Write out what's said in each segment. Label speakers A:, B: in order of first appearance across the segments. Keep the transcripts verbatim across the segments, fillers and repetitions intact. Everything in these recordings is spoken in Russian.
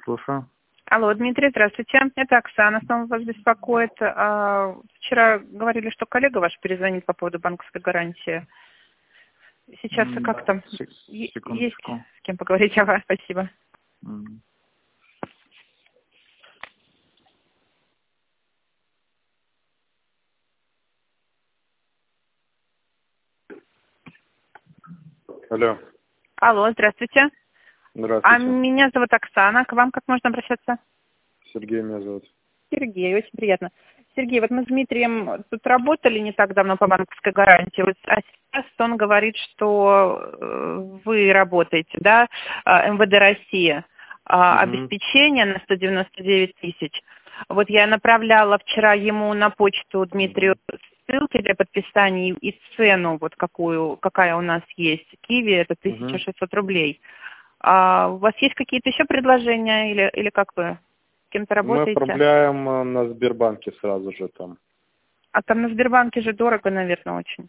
A: Слушаю.
B: Алло, Дмитрий, здравствуйте. Это Оксана снова вас беспокоит. А, Вчера говорили, что коллега ваш перезвонит по поводу банковской гарантии. Сейчас
A: М,
B: как там?
A: сек-
B: Е- Есть
A: Секундочку.
B: с кем поговорить? Ага, спасибо.
A: М. Алло.
B: Алло, здравствуйте. А
A: Здравствуйте.
B: меня зовут Оксана. К вам как можно обращаться?
A: Сергей меня зовут.
B: Сергей, очень приятно. Сергей, вот мы с Дмитрием тут работали не так давно по банковской гарантии, вот, а сейчас он говорит, что э, вы работаете, да, а, эм вэ дэ России, а,
A: Мгм.
B: обеспечение на сто девяносто девять тысяч. Вот я направляла вчера ему на почту Дмитрию ссылки для подписания и цену, вот какую, какая у нас есть. Киви это тысяча
A: Мгм.
B: шестьсот рублей. А у вас есть какие-то еще предложения или, или как вы? С кем-то
A: Мы
B: работаете?
A: отправляем э, на Сбербанке сразу же там.
B: А там на Сбербанке же дорого, наверное, очень.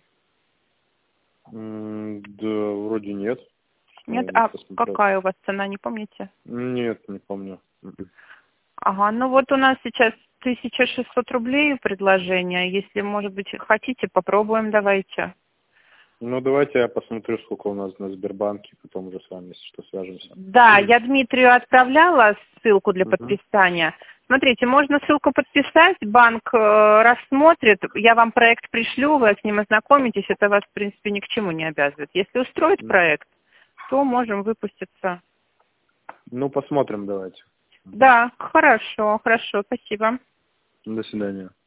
A: М, Да, вроде нет.
B: Нет?
A: Надо мне
B: А
A: посмотреть.
B: какая у вас цена, не помните?
A: Нет, не помню. Мгм.
B: Ага, ну вот у нас сейчас тысяча шестьсот рублей предложение. Если, может быть, хотите, попробуем, давайте.
A: Ну, давайте я посмотрю, сколько у нас на Сбербанке, потом уже с вами, если что, свяжемся.
B: Да, я Дмитрию отправляла ссылку для
A: Мгм.
B: подписания. Смотрите, можно ссылку подписать, банк э, рассмотрит, я вам проект пришлю, вы с ним ознакомитесь, это вас, в принципе, ни к чему не обязывает. Если устроит проект, то можем выпуститься.
A: Ну, посмотрим давайте. Мгм.
B: Да, хорошо, хорошо, спасибо.
A: До свидания.